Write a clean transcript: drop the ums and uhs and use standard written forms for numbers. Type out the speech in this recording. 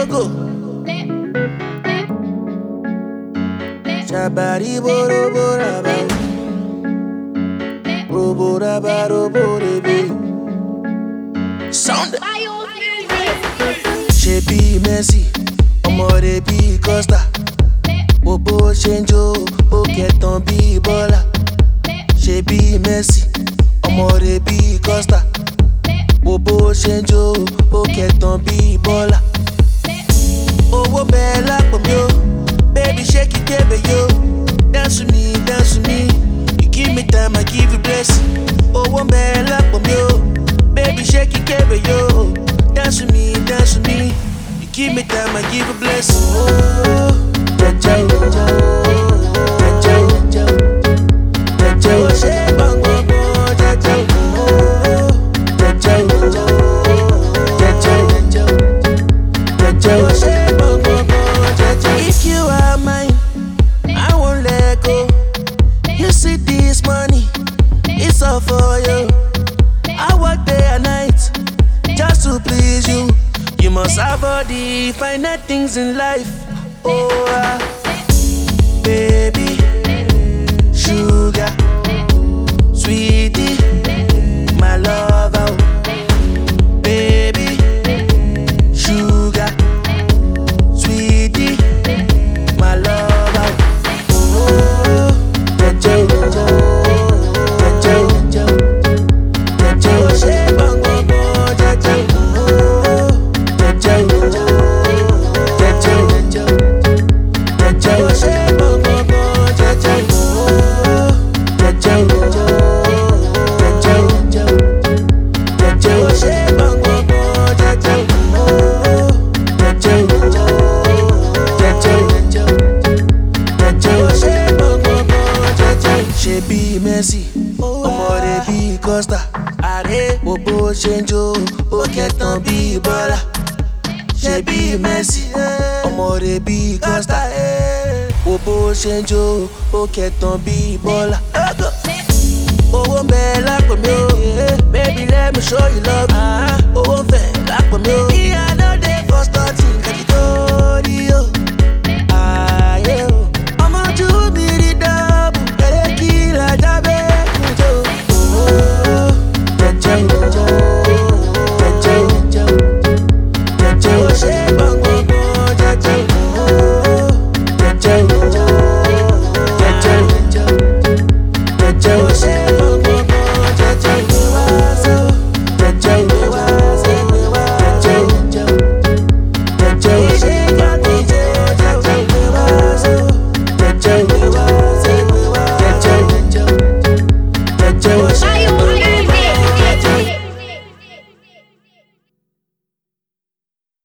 go. Shabari boro bora ba. Robora ba robore be. Sound. She be Messi, ọmọdé bí Costa. Bobo ṣenjo, ó kẹtàn bí Bọ́lá. She be Messi, ọmọdé bí Costa. Bobo ṣenjo, ó kẹtàn bí Bọ́lá. Owó bẹ́ẹ̀ lápò mi o, baby shake it kébé yo. Dance with me, dance with me. You give me time, I give you blessing. Owó bẹ́ẹ̀ lápò mi o, baby shake it kébé yo. Dance with me, dance with me. You give me time, I give you blessing. Oh, jaja, jaja, jaja, jaja, jaja, bang bang bang, jaja, oh, jaja, jaja, jaja, jaja, bang bang bang, jaja. If you are mine, I won't let go. You see this money, it's all for you. I work day and night just to please you. You must have all the finer things in life. Oh, baby, sugar, sweetie, my lover. Baby, sugar, sweetie, my lover. Oh, jaja, jaja, jaja, jaja, bang bang bang, jaja. She be Messi, ọmọdé bí Costa. Bobo ṣenjo, ó kẹtàn bí Bọ́lá. She be Messi, ọmọdé bí Costa. Bobo ṣenjo, ó kẹtàn bí Bọ́lá. Owó ń bẹ lápò mi o, baby let me show you love. Owó ń fẹ́